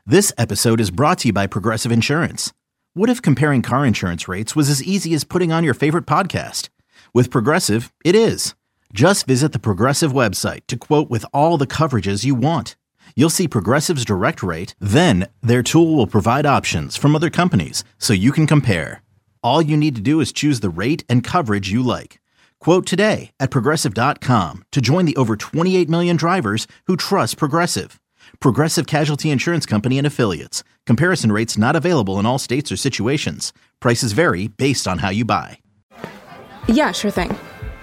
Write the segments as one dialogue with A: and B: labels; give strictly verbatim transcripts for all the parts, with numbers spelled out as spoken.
A: This episode is brought to you by Progressive Insurance. What if comparing car insurance rates was as easy as putting on your favorite podcast? With Progressive, it is. Just visit the Progressive website to quote with all the coverages you want. You'll see Progressive's direct rate, then their tool will provide options from other companies so you can compare. All you need to do is choose the rate and coverage you like. Quote today at progressive dot com to join the over twenty-eight million drivers who trust Progressive. Progressive Casualty Insurance Company and Affiliates. Comparison rates not available in all states or situations. Prices vary based on how you buy.
B: Yeah, sure thing.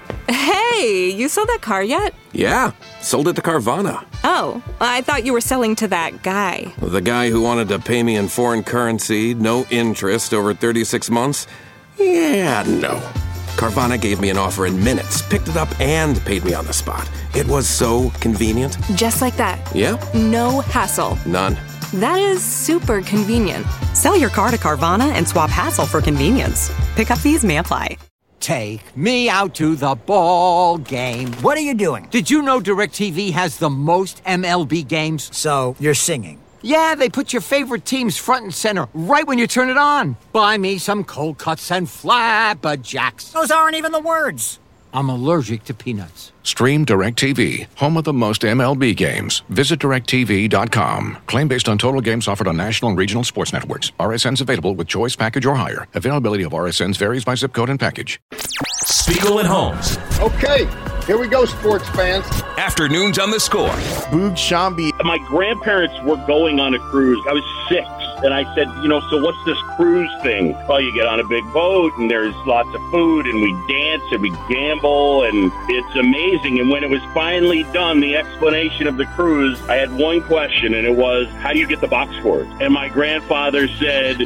B: Hey, you sold that car yet?
C: Yeah, sold it to Carvana.
B: Oh, I thought you were selling to that guy.
C: The guy who wanted to pay me in foreign currency, no interest, over thirty-six months? Yeah, no. Carvana gave me an offer in minutes, picked it up, and paid me on the spot. It was so convenient.
B: Just like that.
C: Yeah.
B: No hassle.
C: None.
B: That is super convenient.
D: Sell your car to Carvana and swap hassle for convenience. Pickup fees may apply.
E: Take me out to the ball game.
F: What are you doing?
E: Did you know DirecTV has the most M L B games?
F: So, you're singing?
E: Yeah, they put your favorite teams front and center right when you turn it on. Buy me some cold cuts and flapjacks.
F: Those aren't even the words.
E: I'm allergic to peanuts.
G: Stream DirecTV, home of the most M L B games. Visit direct T V dot com. Claim based on total games offered on national and regional sports networks. R S Ns available with choice package or higher. Availability of R S Ns varies by zip code and package.
H: Spiegel and Holmes.
I: Okay, here we go, sports fans.
H: Afternoons on the Score.
J: Boog Shambi.
K: My grandparents were going on a cruise. I was six. And I said, you know, so what's this cruise thing? Well, you get on a big boat and there's lots of food and we dance and we gamble and it's amazing. And when it was finally done, the explanation of the cruise, I had one question and it was, how do you get the box scores? And my grandfather said,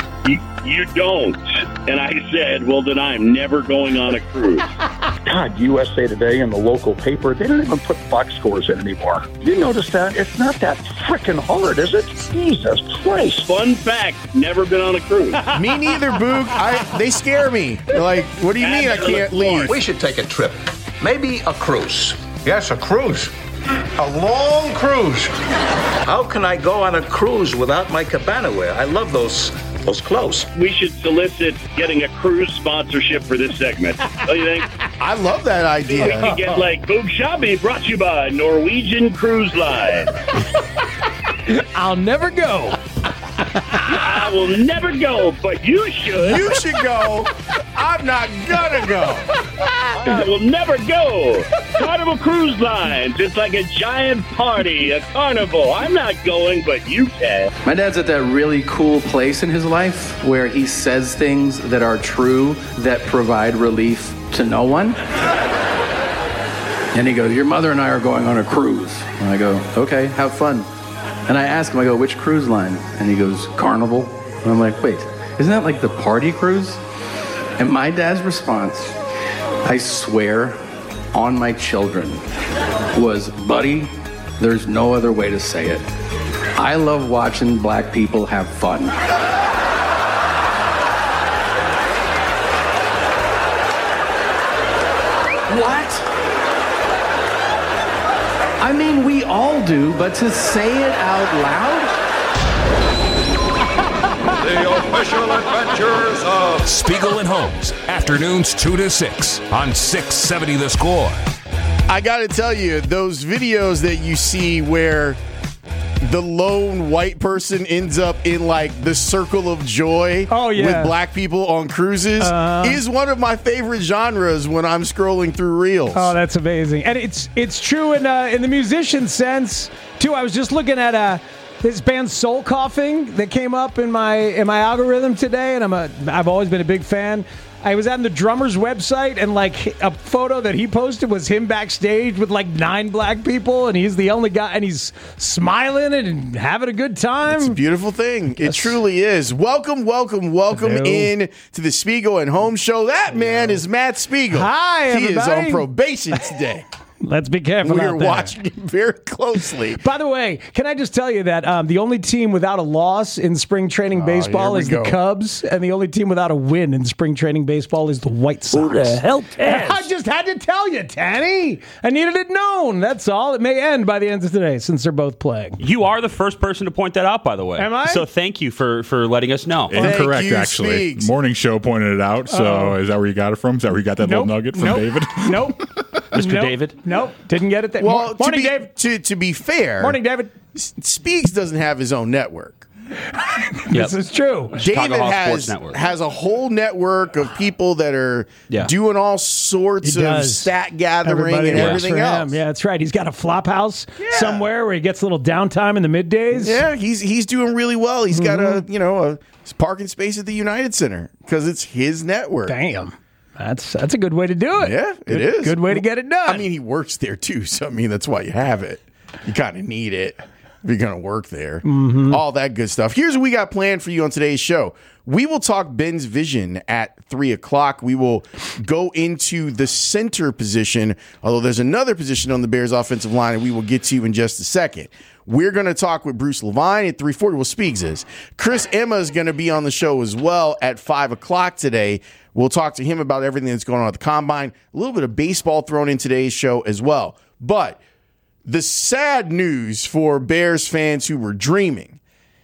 K: you don't. And I said, well, then I'm never going on a cruise.
I: God, U S A Today and the local paper, they don't even put box scores in anymore. You notice that? It's not that freaking hard, is it? Jesus Christ.
K: Fun fact, never been on a cruise.
J: Me neither, Boog. I, they scare me. Like, what do you mean I can't leave?
L: We should take a trip. Maybe a cruise. Yes, a cruise. A long cruise. How can I go on a cruise without my cabana wear? I love those those clothes.
K: We should solicit getting a cruise sponsorship for this segment. What do you think?
J: I love that idea.
K: We could get like Boog Shambi brought to you by Norwegian Cruise Line.
M: I'll never go.
K: I will never go, but you should.
J: You should go. I'm not gonna go.
K: I will never go. Carnival Cruise Lines. It's like a giant party, a carnival. I'm not going, but you can.
N: My dad's at that really cool place in his life where he says things that are true that provide relief to no one. And he goes, your mother and I are going on a cruise. And I go, okay, have fun. And I ask him, I go, which cruise line? And he goes, Carnival. And I'm like, wait, isn't that like the party cruise? And my dad's response, I swear on my children, was, buddy, there's no other way to say it. I love watching black people have fun. What? I mean, we all do, but to say it out loud?
H: The official adventures of Spiegel and Holmes. Afternoons two to six on six seventy The Score.
J: I got to tell you, those videos that you see where the lone white person ends up in like the circle of joy
M: oh, yeah.
J: with black people on cruises uh, is one of my favorite genres when I'm scrolling through reels.
M: Oh, that's amazing. And it's it's true in uh, in the musician sense too. I was just looking at uh, this band Soul Coughing that came up in my in my algorithm today, and I'm a I've always been a big fan. I was on the drummer's website, and like a photo that he posted was him backstage with like nine black people, and he's the only guy, and he's smiling and having a good time.
J: It's a beautiful thing. It truly is. Welcome, welcome, welcome
M: Hello.
J: in to the Spiegel and Holmes show. That man is Matt Spiegel.
M: Hi,
J: He
M: everybody.
J: is on probation today.
M: Let's be careful
J: We're
M: out there.
J: watching it very closely.
M: By the way, can I just tell you that um, the only team without a loss in spring training
J: Oh,
M: baseball
J: here we
M: is
J: go.
M: the Cubs, and the only team without a win in spring training baseball is the White Sox.
B: Who the hell cares?
M: I just had to tell you, Tanny. I needed it known. That's all. It may end by the end of today since they're both playing.
O: You are the first person to point that out, by the way.
M: Am I?
O: So thank you for, for letting us know.
P: Incorrect,
J: you,
P: actually.
J: Speaks.
P: Morning Show pointed it out. So
M: Uh-oh.
P: is that where you got it from? Is that where you got that
M: Nope.
P: little nugget from
M: Nope.
P: David?
M: Nope.
O: Mister
M: Nope.
O: David?
M: Nope. Didn't get it there.
J: Well,
M: Mor- Morning,
J: to be,
M: Dave.
J: To, to be fair,
M: Morning, David.
J: Speaks doesn't have his own network.
M: This is true.
O: Chicago
J: David
O: Hall
J: has,
O: Sports Network.
J: has a whole network of people that are
O: Yeah.
J: doing all sorts
M: He
J: of
M: does.
J: stat gathering
M: Everybody
J: and
M: works
J: everything
M: for
J: else.
M: him. Yeah, that's right. He's got a flop house somewhere where he gets a little downtime in the middays.
J: Yeah, he's he's doing really well. He's got a
M: Mm-hmm.
J: you know a parking space at the United Center because it's his network.
M: Damn. That's that's a good way to do it.
J: Yeah,
M: Good-
J: it is.
M: Good way to get it done.
J: I mean, he works there too, so I mean that's why you have it. You kind of need it if you're going to work there.
M: Mm-hmm.
J: All that good stuff. Here's what we got planned for you on today's show. We will talk Ben's vision at three o'clock. We will go into the center position, although there's another position on the Bears offensive line, and we will get to in just a second. We're going to talk with Bruce Levine at three forty. Well, Speaks is. Chris Emma is going to be on the show as well at five o'clock today. We'll talk to him about everything that's going on at the Combine. A little bit of baseball thrown in today's show as well. But the sad news for Bears fans who were dreaming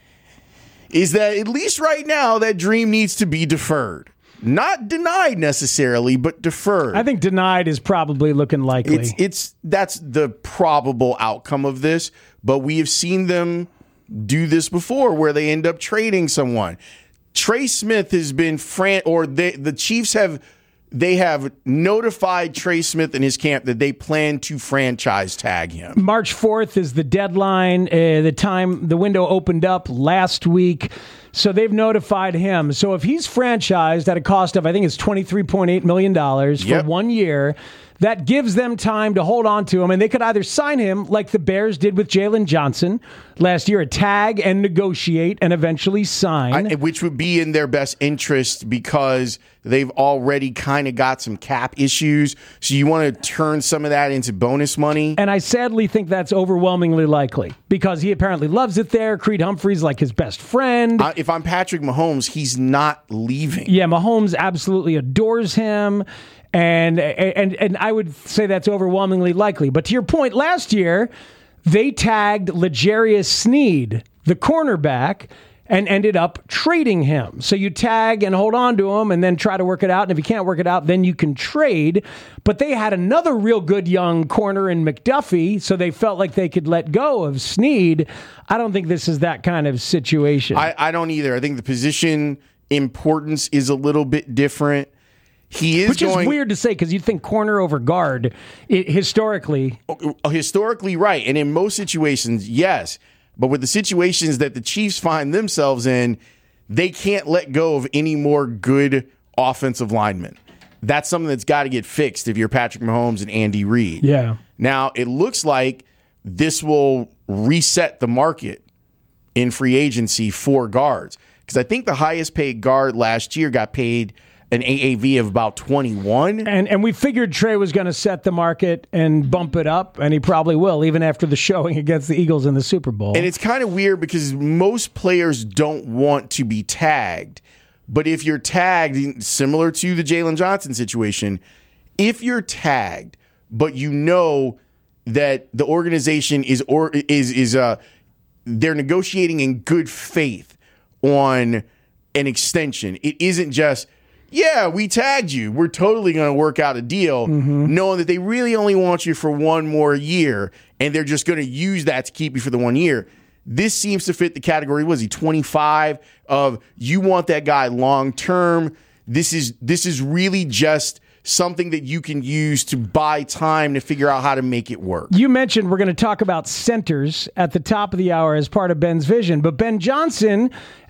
J: is that at least right now, that dream needs to be deferred. Not denied necessarily, but deferred.
M: I think denied is probably looking likely.
J: It's it's that's the probable outcome of this, but we have seen them do this before where they end up trading someone. Trey Smith has been fran or they, the Chiefs have they have notified Trey Smith and his camp that they plan to franchise tag him.
M: March fourth is the deadline. Uh, the time the window opened up last week. So they've notified him. So if he's franchised at a cost of, I think it's twenty-three point eight million dollars for
J: Yep.
M: one year, that gives them time to hold on to him. And they could either sign him like the Bears did with Jalen Johnson last year, a tag and negotiate and eventually sign.
J: I, which would be in their best interest because they've already kind of got some cap issues. So you want to turn some of that into bonus money.
M: And I sadly think that's overwhelmingly likely because he apparently loves it there. Creed Humphrey's like his best friend.
J: Uh, if I'm Patrick Mahomes, he's not leaving.
M: Yeah, Mahomes absolutely adores him. And, and and I would say that's overwhelmingly likely. But to your point, last year, they tagged L'Jarius Sneed, the cornerback, and ended up trading him. So you tag and hold on to him and then try to work it out. And if you can't work it out, then you can trade. But they had another real good young corner in McDuffie, so they felt like they could let go of Sneed. I don't think this is that kind of situation.
J: I, I don't either. I think the position importance is a little bit different. He is
M: Which
J: going,
M: is weird to say because you'd think corner over guard it, historically.
J: Historically, right. And in most situations, yes. But with the situations that the Chiefs find themselves in, they can't let go of any more good offensive linemen. That's something that's got to get fixed if you're Patrick Mahomes and Andy Reid.
M: Yeah.
J: Now, it looks like this will reset the market in free agency for guards. Because I think the highest paid guard last year got paid an A A V of about twenty-one.
M: And and we figured Trey was going to set the market and bump it up, and he probably will, even after the showing against the Eagles in the Super Bowl.
J: And it's kind of weird because most players don't want to be tagged. But if you're tagged, similar to the Jalen Johnson situation, if you're tagged, but you know that the organization is or is is uh they're negotiating in good faith on an extension. It isn't just, yeah, we tagged you, we're totally going to work out a deal,
M: Mm-hmm.
J: knowing that they really only want you for one more year, and they're just going to use that to keep you for the one year. This seems to fit the category. Was he twenty-five? Of you want that guy long term. This is this is really just something that you can use to buy time to figure out how to make it work.
M: You mentioned we're going to talk about centers at the top of the hour as part of Ben's vision, but Ben Johnson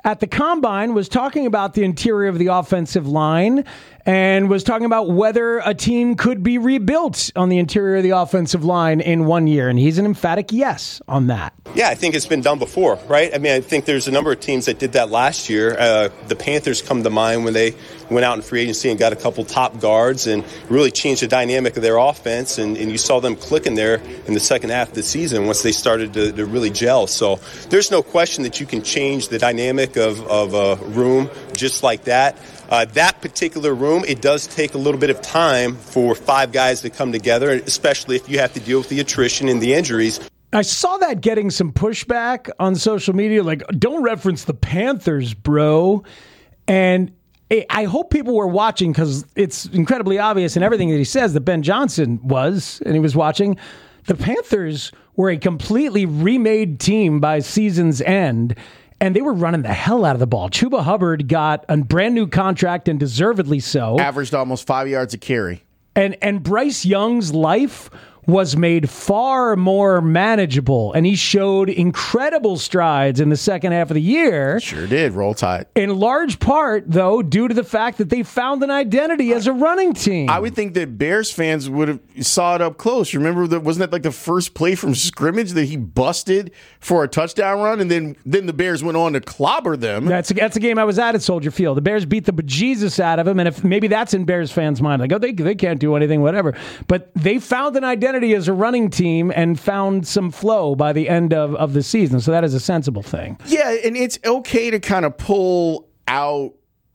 M: at the Combine was talking about the interior of the offensive line and was talking about whether a team could be rebuilt on the interior of the offensive line in one year. And he's an emphatic yes on that.
Q: Yeah, I think it's been done before, right? I mean, I think there's a number of teams that did that last year. Uh, the Panthers come to mind when they went out in free agency and got a couple top guards and really changed the dynamic of their offense. And, and you saw them clicking there in the second half of the season once they started to, to really gel. So there's no question that you can change the dynamic of, of a room just like that. Uh, that particular room, it does take a little bit of time for five guys to come together, especially if you have to deal with the attrition and the injuries.
M: I saw that getting some pushback on social media, like, don't reference the Panthers, bro. And I hope people were watching because it's incredibly obvious in everything that he says that Ben Johnson was, and he was watching. The Panthers were a completely remade team by season's end. And they were running the hell out of the ball. Chuba Hubbard got a brand new contract, and deservedly so.
J: Averaged almost five yards a carry.
M: And and Bryce Young's life was made far more manageable, and he showed incredible strides in the second half of the year.
J: Sure did. Roll Tide.
M: In large part, though, due to the fact that they found an identity as a running team.
J: I would think that Bears fans would have saw it up close. Remember, that wasn't that like the first play from scrimmage that he busted for a touchdown run, and then then the Bears went on to clobber them.
M: That's a, that's a game I was at at Soldier Field. The Bears beat the bejesus out of him, and if maybe that's in Bears fans' mind, like, oh, they they can't do anything, whatever. But they found an identity as a running team and found some flow by the end of, of the season. So that is a sensible thing.
J: Yeah, and it's okay to kind of pull out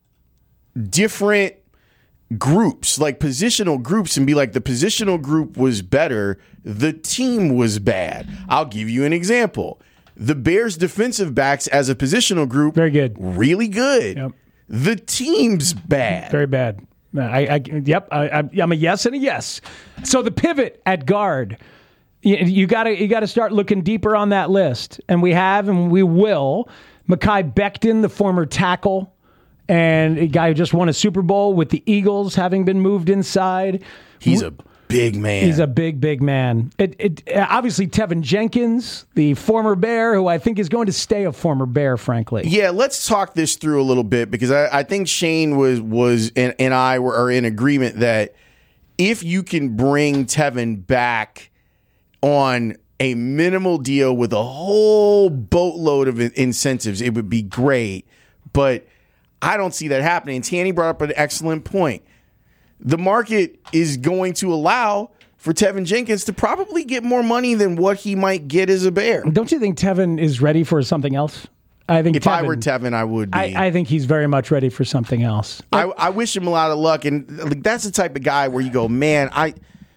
J: different groups, like positional groups, and be like, the positional group was better, the team was bad. I'll give you an example. The Bears defensive backs as a positional group,
M: very good.
J: Really good.
M: Yep.
J: The team's bad.
M: Very bad. I, I, yep, I, I'm a yes and a yes. So the pivot at guard, you, you gotta you gotta start looking deeper on that list, and we have and we will. Mekhi Becton, the former tackle, and a guy who just won a Super Bowl with the Eagles, having been moved inside.
J: He's a big man.
M: He's a big, big man. It, it obviously Tevin Jenkins, the former Bear, who I think is going to stay a former Bear, frankly.
J: Yeah, let's talk this through a little bit, because I, I think Shane was was and, and I were are in agreement that if you can bring Tevin back on a minimal deal with a whole boatload of incentives, it would be great. But I don't see that happening. And Tanny brought up an excellent point. The market is going to allow for Tevin Jenkins to probably get more money than what he might get as a Bear.
M: Don't you think Tevin is ready for something else? I think
J: if
M: Tevin,
J: I were Tevin, I would be.
M: I, I think he's very much ready for something else.
J: I, I wish him a lot of luck, and like, that's the type of guy where you go, man, I,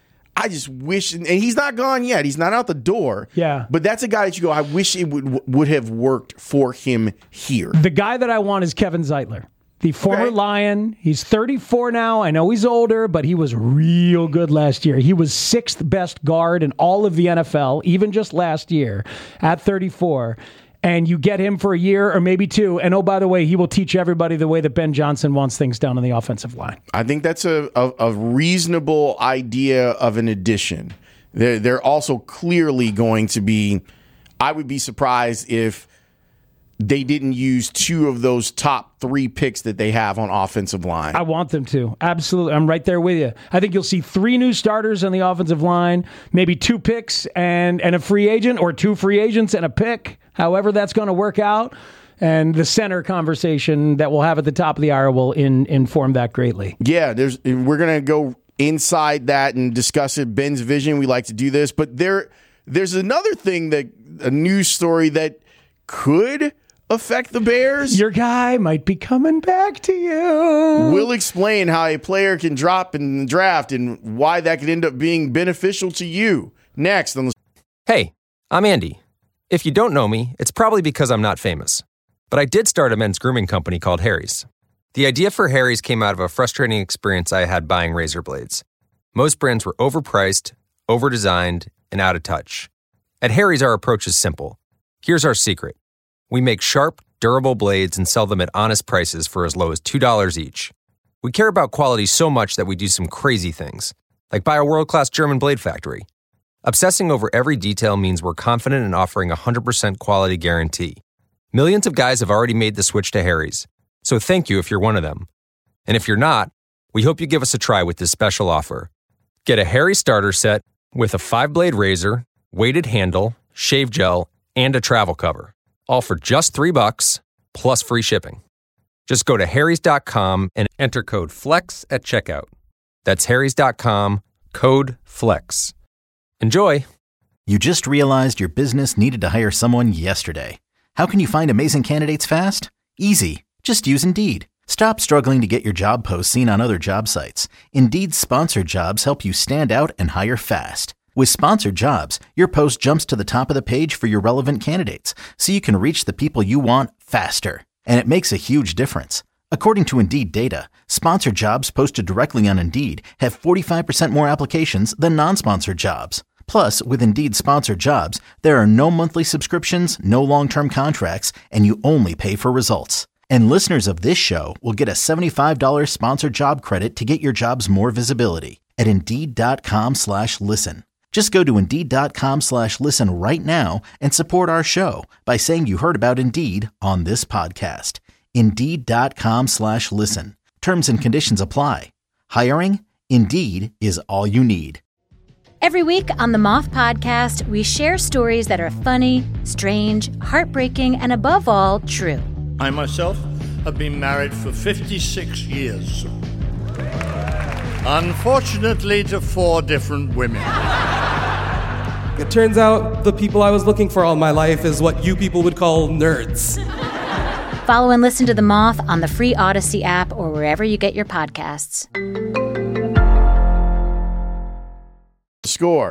J: I just wish, and he's not gone yet. He's not out the door.
M: Yeah,
J: but that's a guy that you go, I wish it would would have worked for him here.
M: The guy that I want is Kevin Zeitler. The former okay. Lion. He's thirty-four now. I know he's older, but he was real good last year. He was sixth best guard in all of the N F L, even just last year at thirty-four. And you get him for a year or maybe two. And oh, by the way, he will teach everybody the way that Ben Johnson wants things done on the offensive line.
J: I think that's a, a, a reasonable idea of an addition. They're, they're also clearly going to be, I would be surprised if they didn't use two of those top three picks that they have on offensive line.
M: I want them to. Absolutely. I'm right there with you. I think you'll see three new starters on the offensive line, maybe two picks and, and a free agent, or two free agents and a pick, however that's going to work out. And the center conversation that we'll have at the top of the hour will in, inform that greatly.
J: Yeah, there's. We're going to go inside that and discuss it. Ben's vision. We like to do this. But there, there's another thing, that a news story that could affect the Bears.
M: Your guy might be coming back to you.
J: We'll explain how a player can drop in the draft and why that could end up being beneficial to you. Next on the.
R: Hey, I'm Andy. If you don't know me, it's probably because I'm not famous. But I did start a men's grooming company called Harry's. The idea for Harry's came out of a frustrating experience I had buying razor blades. Most brands were overpriced, overdesigned, and out of touch. At Harry's, our approach is simple. Here's our secret. We make sharp, durable blades and sell them at honest prices for as low as two dollars each. We care about quality so much that we do some crazy things, like buy a world-class German blade factory. Obsessing over every detail means we're confident in offering a one hundred percent quality guarantee. Millions of guys have already made the switch to Harry's, so thank you if you're one of them. And if you're not, we hope you give us a try with this special offer. Get a Harry starter set with a five-blade razor, weighted handle, shave gel, and a travel cover, all for just three bucks plus free shipping. Just go to harrys dot com and enter code FLEX at checkout. That's harrys dot com, code FLEX. Enjoy!
A: You just realized your business needed to hire someone yesterday. How can you find amazing candidates fast? Easy. Just use Indeed. Stop struggling to get your job posts seen on other job sites. Indeed's sponsored jobs help you stand out and hire fast. With sponsored jobs, your post jumps to the top of the page for your relevant candidates, so you can reach the people you want faster. And it makes a huge difference. According to Indeed data, sponsored jobs posted directly on Indeed have forty-five percent more applications than non-sponsored jobs. Plus, with Indeed sponsored jobs, there are no monthly subscriptions, no long-term contracts, and you only pay for results. And listeners of this show will get a seventy-five dollars sponsored job credit to get your jobs more visibility at Indeed.com slash listen. Just go to Indeed.com slash listen right now and support our show by saying you heard about Indeed on this podcast. Indeed.com slash listen. Terms and conditions apply. Hiring? Indeed is all you need.
S: Every week on the Moth Podcast, we share stories that are funny, strange, heartbreaking, and above all, true.
T: I myself have been married for fifty-six years. Unfortunately, to four different women.
U: It turns out the people I was looking for all my life is what you people would call nerds.
S: Follow and listen to The Moth on the free Odyssey app or wherever you get your podcasts.
J: Score.